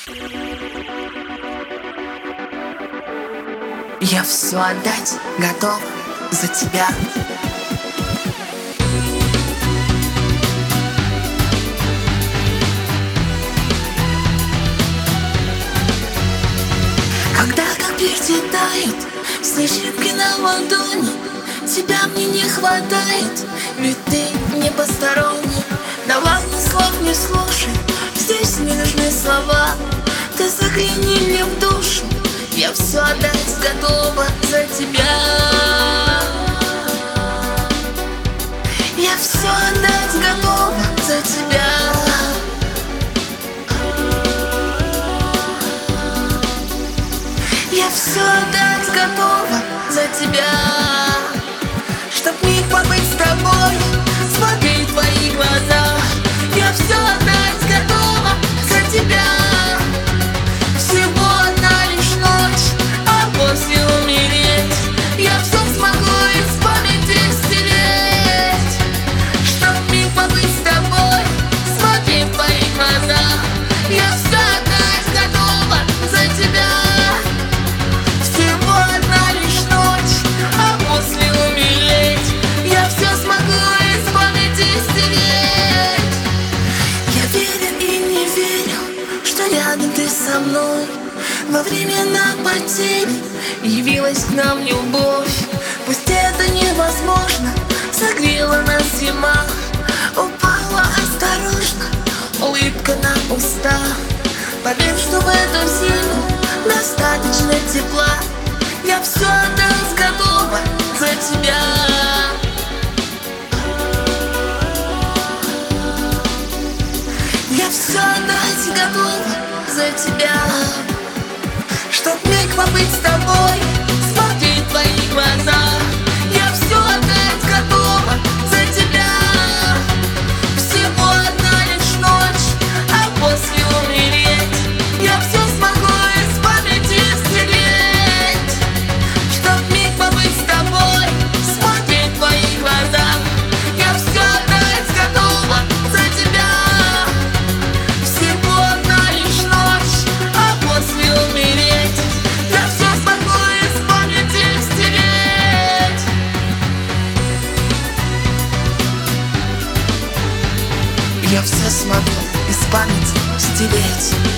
Я все отдать готов за тебя. Когда капельки тают, снежинки на ладони, тебя мне не хватает, ведь ты не посторонний. Давай ни слов не слушай, здесь не нужны слова. Ты загляни мне в душу, я все отдать готова за тебя. Я все отдать готова за тебя. Я все отдать готова за тебя. Чтоб миг побыть с тобой, смотреть в твои глаза. Я все отдать готова за тебя. Всего одна лишь ночь, а после умереть. Я все смогу из памяти стереть. Чтоб миг побыть с тобой, смотреть в твои глаза. Я все отдать готова за тебя. Рядом ты со мной во времена потерь явилась к нам любовь. Пусть это невозможно, согрела нас зима. Упала осторожно, улыбка на устах. Поверь, что в эту зиму достаточно тепла. Я все отдать готова за тебя. Я все отдать готова за тебя. Чтоб миг побыть с тобой, смотреть в твои глаза. Я все отдать готова за тебя. Всего одна лишь ночь, а после умереть. Я все смогу из памяти стереть. Чтоб миг побыть с тобой, смотреть в твои глаза. Я все отдать готова за тебя. Я все смогу из памяти стереть.